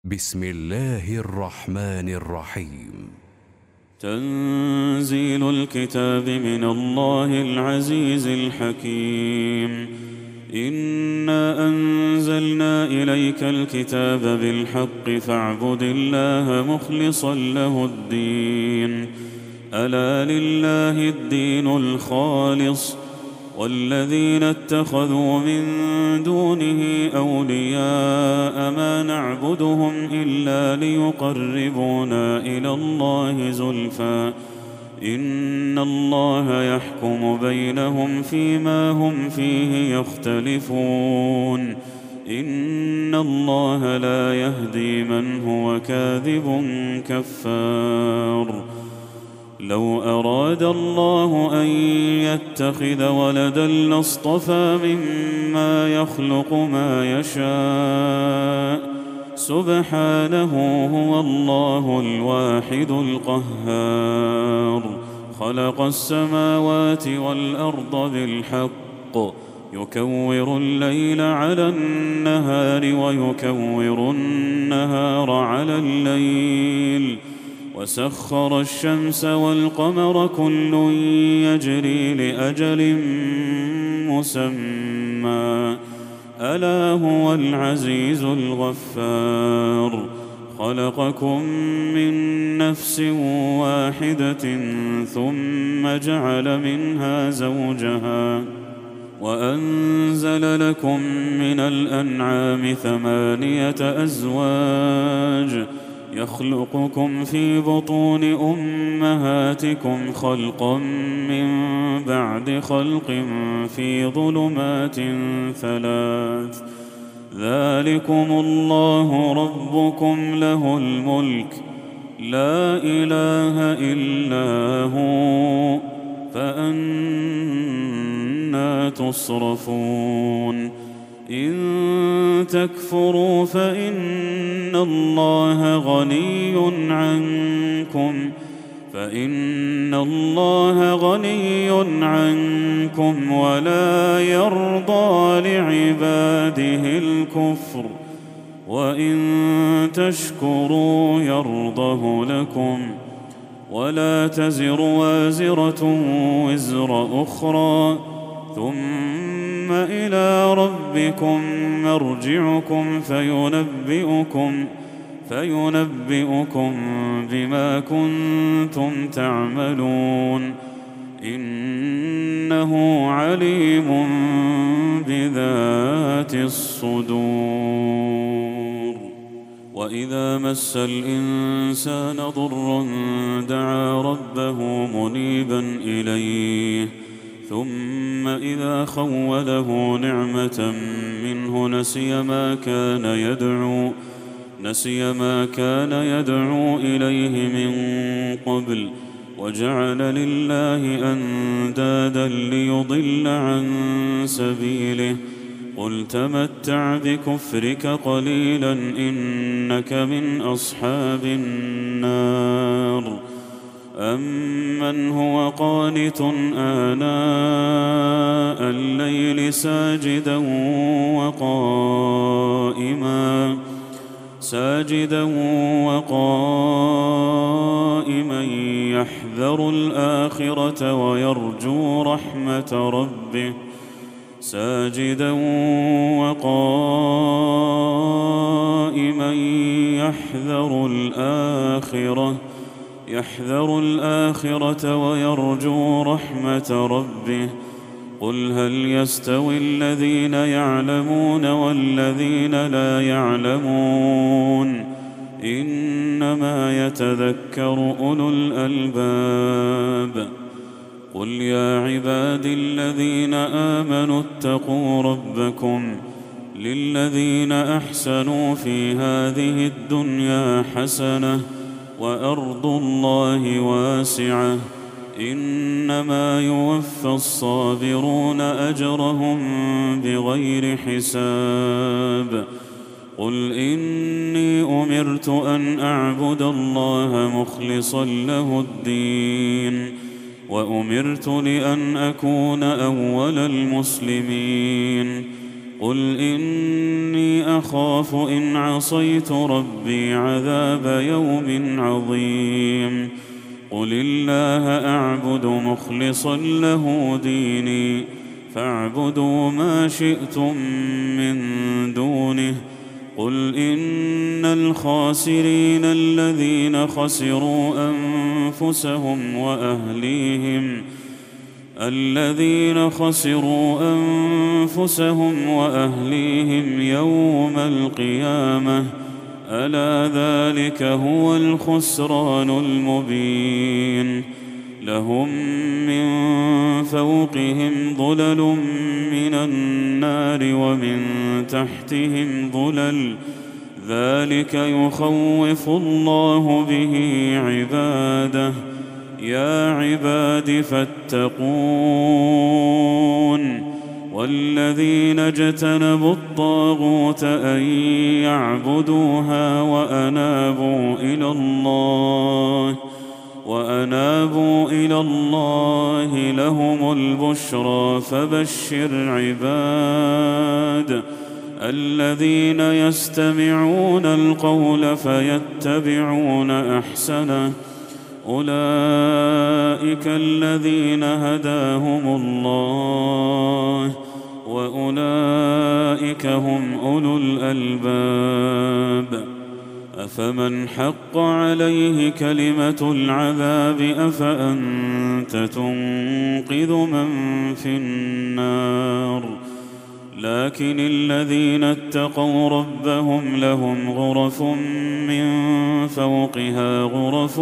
بسم الله الرحمن الرحيم. تنزيل الكتاب من الله العزيز الحكيم. إنا أنزلنا إليك الكتاب بالحق فاعبد الله مخلصا له الدين. ألا لله الدين الخالص والذين اتخذوا من دونه أولياء ما نعبدهم إلا ليقربونا إلى الله زلفى إن الله يحكم بينهم فيما هم فيه يختلفون. إن الله لا يهدي من هو كاذب كفار. لو أراد الله أن يتخذ ولدا لاصطفى مما يخلق ما يشاء سبحانه هو الله الواحد القهار. خلق السماوات والأرض بالحق يكور الليل على النهار ويكور النهار على الليل وسخر الشمس والقمر كل يجري لأجل مسمى ألا هو العزيز الغفار. خلقكم من نفس واحدة ثم جعل منها زوجها وأنزل لكم من الأنعام 8 أزواج يخلقكم في بطون أمهاتكم خلقا من بعد خلق في ظلمات 3. ذلكم الله ربكم له الملك لا إله إلا هو فأنى تصرفون. إن تكفروا فإن الله غني عنكم ولا يرضى لعباده الكفر وإن تشكروا يرضه لكم ولا تزر وازرة وزر أخرى ثم إلى ربكم مرجعكم فينبئكم بما كنتم تعملون. إنه عليم بذات الصدور. وإذا مس الإنسان ضر دعا ربه منيبا إليه ثم إذا خوله نعمة منه نسي ما كان يدعو إليه من قبل وجعل لله أندادا ليضل عن سبيله. قل تمتع بكفرك قليلا إنك من أصحاب النار. أمن هو قانت آناء الليل ساجدا وقائما يحذر الآخرة ويرجو رحمة ربه يحذر الآخرة ويرجو رحمة ربه. قل هل يستوي الذين يعلمون والذين لا يعلمون إنما يتذكر أولو الألباب. قل يا عبادي الذين آمنوا اتقوا ربكم للذين أحسنوا في هذه الدنيا حسنة وأرض الله واسعة إنما يوفى الصابرون أجرهم بغير حساب. قل إني أمرت أن أعبد الله مخلصا له الدين وأمرت لأن أكون أول المسلمين. قل إني أخاف إن عصيت ربي عذاب يوم عظيم قل الله أعبد مخلصا له ديني فاعبدوا ما شئتم من دونه قل إن الخاسرين الذين خسروا أنفسهم وأهليهم يوم القيامة ألا ذلك هو الخسران المبين لهم من فوقهم ظلل من النار ومن تحتهم ظلل ذلك يخوف الله به عباده يا عباد فاتقون والذين اجتنبوا الطاغوت أن يعبدوها وأنابوا إلى الله لهم البشرى فبشر عباد الذين يستمعون القول فيتبعون أحسنه أولئك الذين هداهم الله وأولئك هم أولو الألباب أفمن حق عليه كلمة العذاب أفأنت تنقذ من في النار لكن الذين اتقوا ربهم لهم غرف من فوقها غرف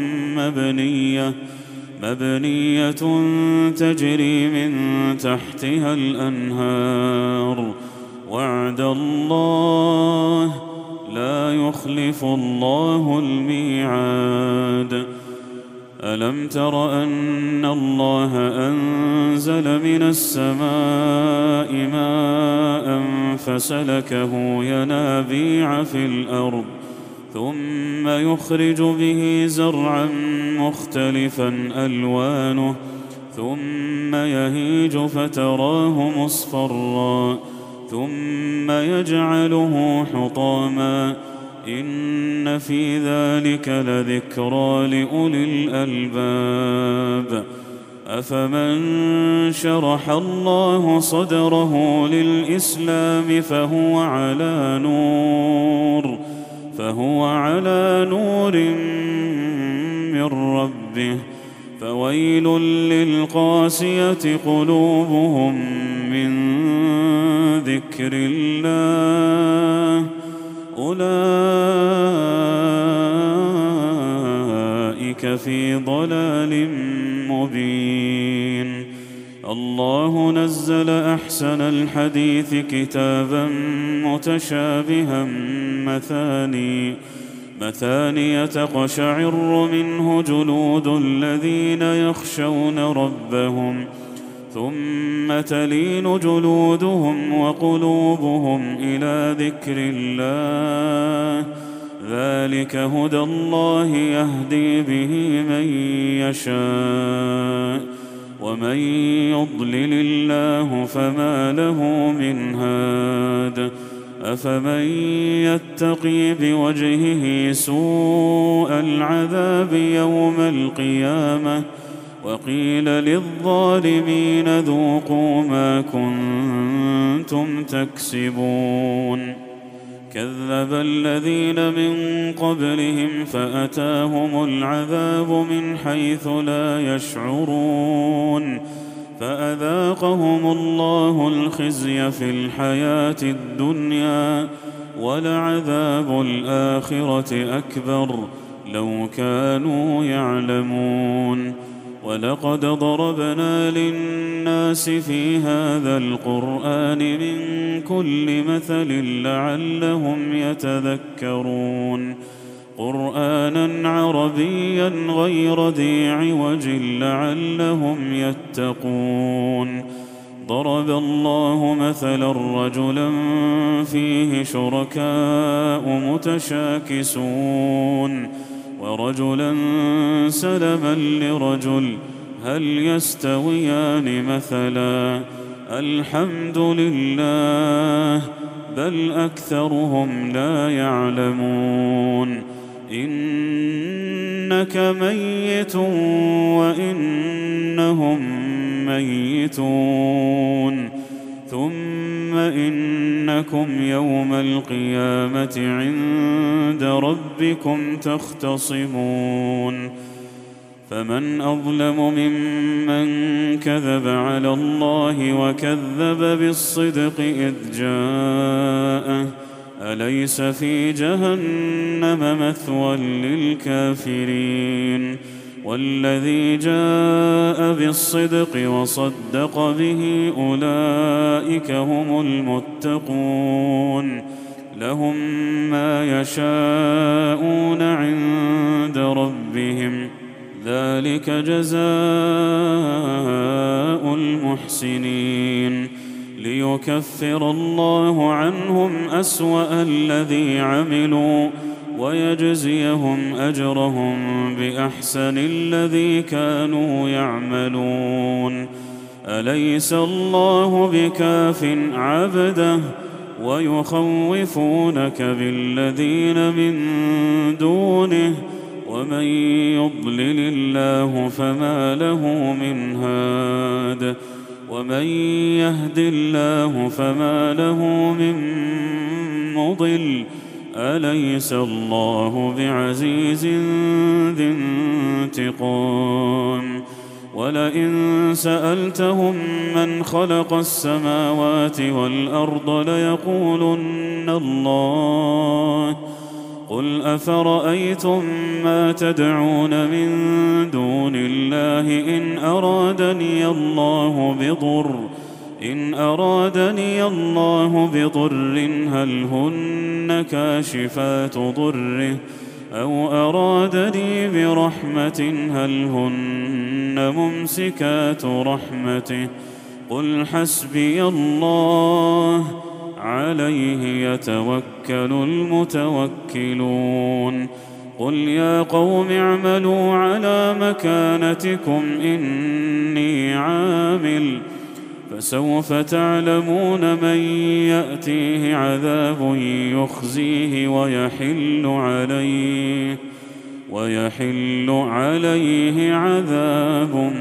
مبنية تجري من تحتها الأنهار وعد الله لا يخلف الله الميعاد ألم تر أن الله أنزل من السماء ماء فسلكه ينابيع في الأرض ثم يخرج به زرعا مختلفا ألوانه ثم يهيج فتراه مصفرا ثم يجعله حطاما إن في ذلك لذكرى لأولي الألباب أفمن شرح الله صدره للإسلام فهو على نور من ربه فويل للقاسية قلوبهم من ذكر الله أولئك في ضلال مبين الله نزل أحسن الحديث كتابا متشابها مثاني تقشعر منه جلود الذين يخشون ربهم ثم تلين جلودهم وقلوبهم إلى ذكر الله ذلك هدى الله يهدي به من يشاء ومن يضلل الله فما له من هاد أفمن يتقي بوجهه سوء العذاب يوم القيامة وقيل للظالمين ذوقوا ما كنتم تكسبون كذب الذين من قبلهم فأتاهم العذاب من حيث لا يشعرون فأذاقهم الله الخزي في الحياة الدنيا ولعذاب الآخرة أكبر لو كانوا يعلمون ولقد ضربنا للناس في هذا القرآن من كل مثل لعلهم يتذكرون قرآنا عربيا غير ذي عوج لعلهم يتقون ضرب الله مثلا رجلا فيه شركاء متشاكسون ورجلا سلما لرجل هل يستويان مثلا الحمد لله بل أكثرهم لا يعلمون إنك ميت وإنهم ميتون ثم إنكم يوم القيامة عند ربكم تختصمون فمن أظلم ممن كذب على الله وكذب بالصدق إذ جاءه أليس في جهنم مثوى للكافرين والذي جاء بالصدق وصدق به أولئك هم المتقون لهم ما يشاءون عند ربهم ذلك جزاء المحسنين ليكفر الله عنهم أسوأ الذي عملوا ويجزيهم أجرهم بأحسن الذي كانوا يعملون أليس الله بكاف عبده ويخوفونك بالذين من دونه ومن يضلل الله فما له من هاد ومن يهد الله فما له من مضل أليس الله بعزيز ذي انتقام ولئن سألتهم من خلق السماوات والأرض ليقولن الله قل أفرأيتم ما تدعون من دون الله إن أرادني الله بضر هل هن كاشفات ضره أو أرادني برحمة هل هن ممسكات رحمته قل حسبي الله عليه يتوكل المتوكلون قل يا قوم اعملوا على مكانتكم إني عامل فسوف تعلمون من يأتيه عذاب يخزيه ويحل عليه عذاب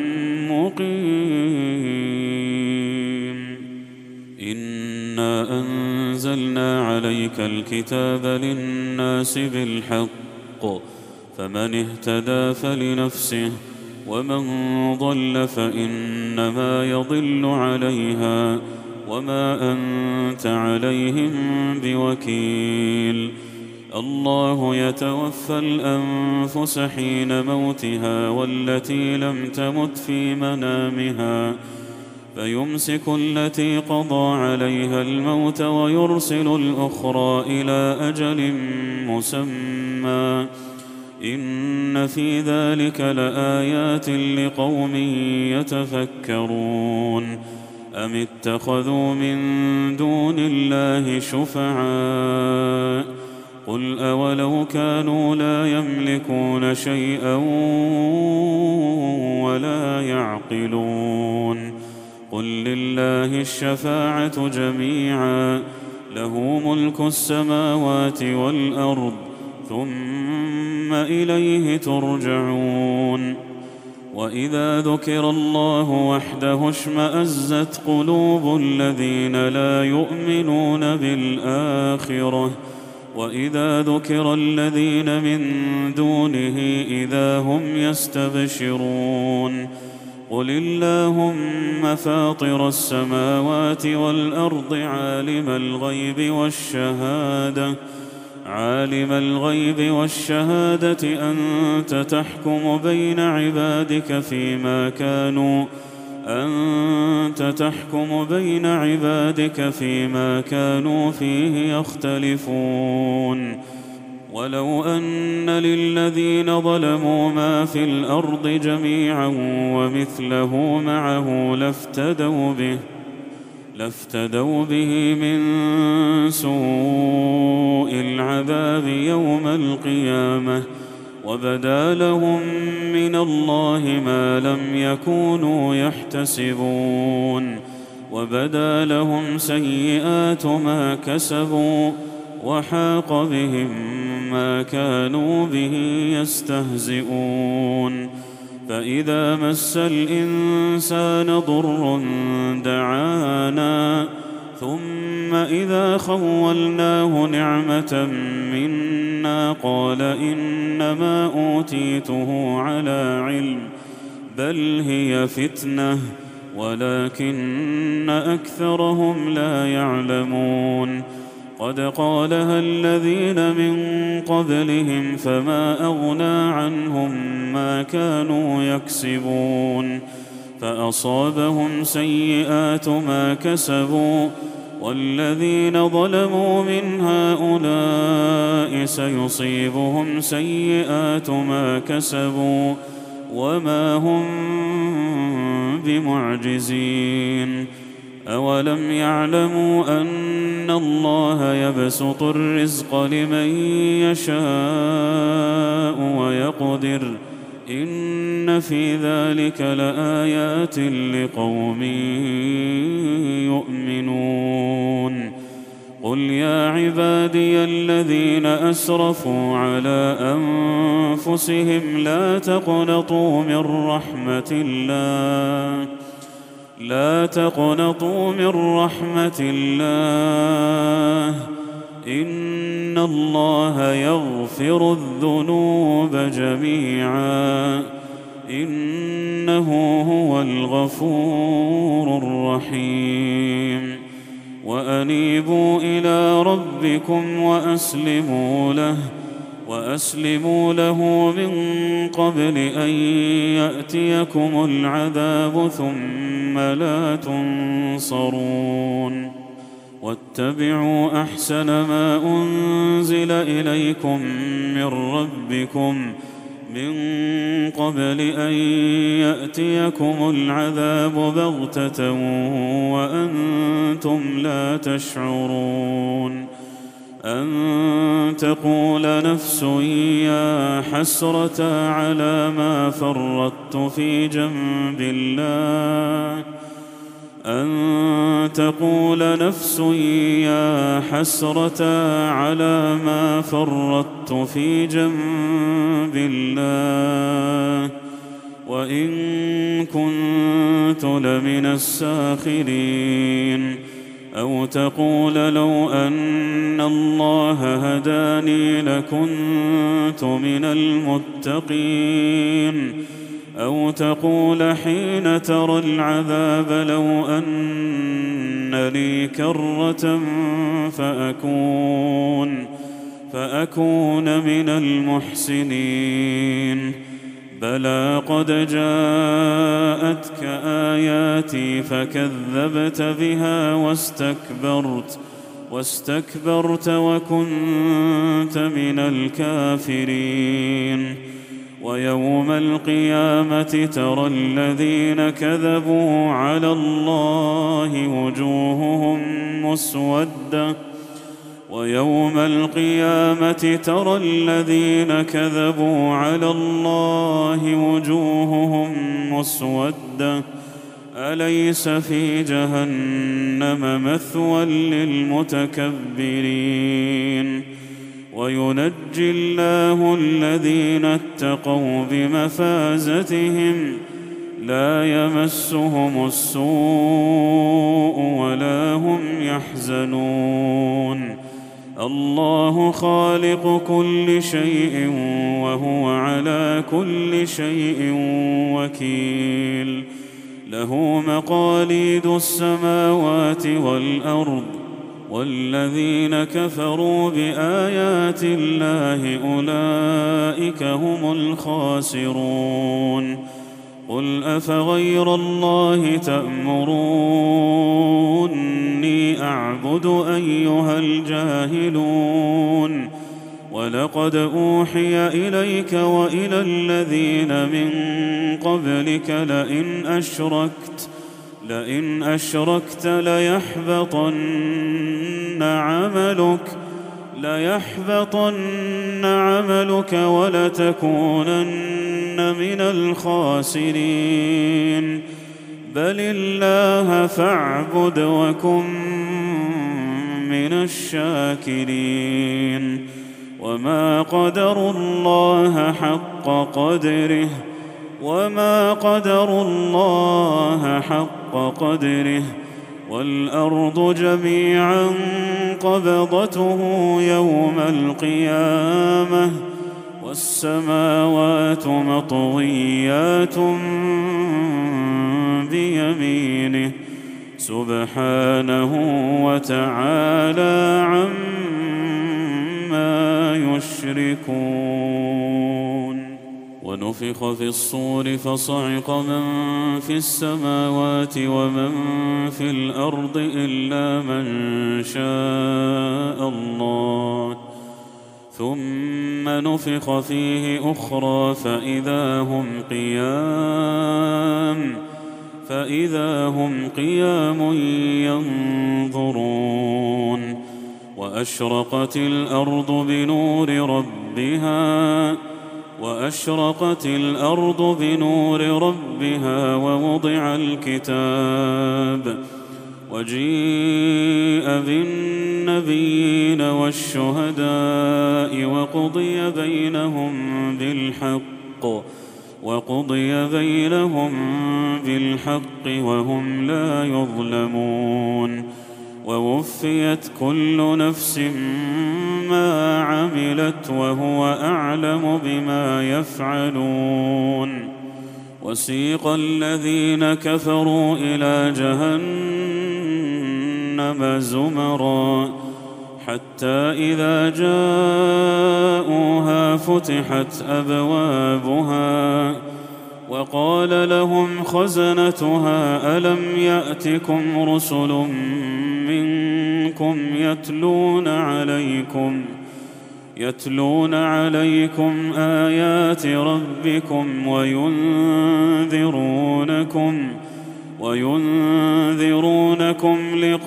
مقيم إنا أنزلنا عليك الكتاب للناس بالحق فمن اهتدى فلنفسه ومن ضل فإنما يضل عليها وما أنت عليهم بوكيل الله يتوفى الأنفس حين موتها والتي لم تمت في منامها فيمسك التي قضى عليها الموت ويرسل الأخرى إلى أجل مسمى إن في ذلك لآيات لقوم يتفكرون أم اتخذوا من دون الله شفعاء قل أولو كانوا لا يملكون شيئا ولا يعقلون قل لله الشفاعة جميعا له ملك السماوات والأرض ثم إليه ترجعون وإذا ذكر الله وحده اشمأزت قلوب الذين لا يؤمنون بالآخرة وإذا ذكر الذين من دونه إذا هم يستبشرون قل اللهم فاطر السماوات والأرض عالم الغيب والشهادة أنت تحكم بين عبادك فيما كانوا فيه يختلفون ولو أن للذين ظلموا ما في الأرض جميعا ومثله معه لافتدوا به من سوء العذاب يوم القيامة وبدا لهم من الله ما لم يكونوا يحتسبون وبدا لهم سيئات ما كسبوا وحاق بهم ما كانوا به يستهزئون. فإذا مس الإنسان ضر دعانا ثم إذا خولناه نعمة منا قال إنما أوتيته على علم بل هي فتنة ولكن أكثرهم لا يعلمون. قد قالها الذين من قبلهم فما أغنى عنهم ما كانوا يكسبون فأصابهم سيئات ما كسبوا والذين ظلموا من هؤلاء سيصيبهم سيئات ما كسبوا وما هم بمعجزين. أولم يعلموا أن الله يبسط الرزق لمن يشاء ويقدر إن في ذلك لآيات لقوم يؤمنون. قل يا عبادي الذين أسرفوا على أنفسهم لا تقنطوا من رحمة الله إن الله يغفر الذنوب جميعا إنه هو الغفور الرحيم. وأنيبوا إلى ربكم وأسلموا له من قبل أن يأتيكم العذاب ثم لا تنصرون. واتبعوا أحسن ما أنزل إليكم من ربكم من قبل أن يأتيكم العذاب بغتة وأنتم لا تشعرون. أن تقول نفس يا حسرة على ما فرطت في جنب الله أن تقول نفس يا حسرة على ما فرطت في جنب الله وإن كنت لمن الساخرين. أو تقول لو أن الله هداني لكنت من المتقين. أو تقول حين ترى العذاب لو أن لي كرة فأكون من المحسنين. بلى قد جاءتك آياتي فكذبت بها واستكبرت وكنت من الكافرين. ويوم القيامة ترى الذين كذبوا على الله وجوههم مسودة ويوم القيامة ترى الذين كذبوا على الله وجوههم مسودة أليس في جهنم مثوى للمتكبرين. وينجي الله الذين اتقوا بمفازتهم لا يمسهم السوء ولا هم يحزنون. الله خالق كل شيء وهو على كل شيء وكيل. له مقاليد السماوات والأرض والذين كفروا بآيات الله أولئك هم الخاسرون. قل أفغير الله تأمروني أعبد أيها الجاهلون. ولقد أوحي إليك وإلى الذين من قبلك لئن أشركت ليحبطن عملك ولتكونن من الخاسرين. بل الله فاعبد وكن من الشاكرين وما قدروا الله حق قدره والأرض جميعا قبضته يوم القيامة والسماوات مطويات بيمينه سبحانه وتعالى عما يشركون. ونفخ في الصور فصعق من في السماوات ومن في الأرض إلا من شاء الله ثم نفخ فيه أخرى فإذا هم قيام ينظرون. وأشرقت الأرض بنور ربها ووضع الكتاب وجيء بالنبيين والشهداء وقضي بينهم بالحق وهم لا يظلمون. ووفيت كل نفس ما عملت وهو أعلم بما يفعلون. وسيق الذين كفروا إلى جهنم زمرا حتى إذا جاءوها فتحت أبوابها وقال لهم خزنتها ألم يأتكم رسل منكم يتلون عليكم آيات ربكم وينذرونكم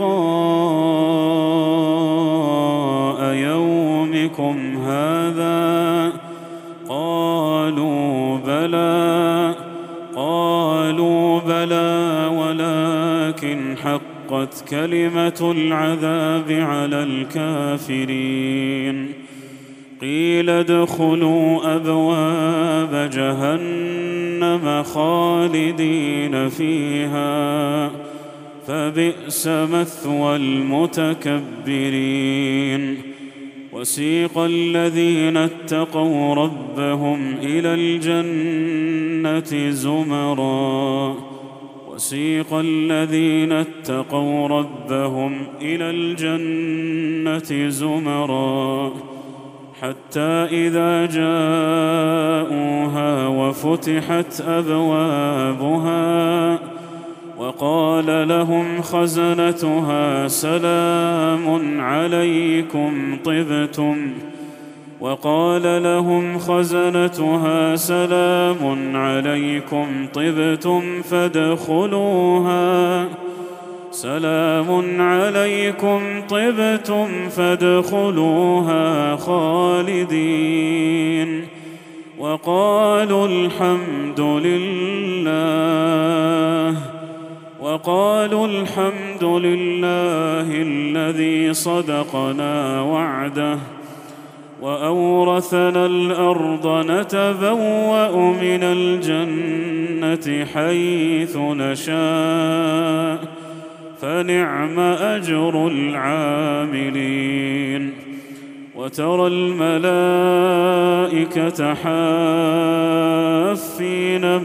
لقاء يومكم هذا قالوا بلى ولكن حقت كلمة العذاب على الكافرين. قيل ادخلوا أبواب جهنم خالدين فيها فبئس مثوى المتكبرين. وسيق الذين اتقوا ربهم إلى الجنة زمرا حتى إذا جاءوها وفتحت أبوابها وقال لهم خزنتها سلام عليكم طبتم فادخلوها خالدين. وقالوا الحمد لله الذي صدقنا وعده وأورثنا الأرض نتبوأ من الجنة حيث نشاء فنعم أجر العاملين. وترى الملائكة حافين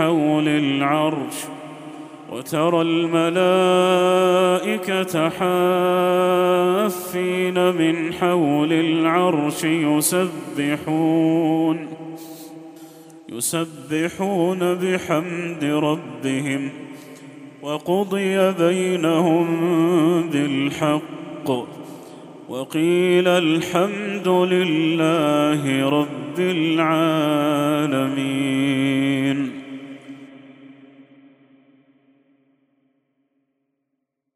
من حول العرش يسبحون بحمد ربهم وقضي بينهم بالحق وقيل الحمد لله رب العالمين.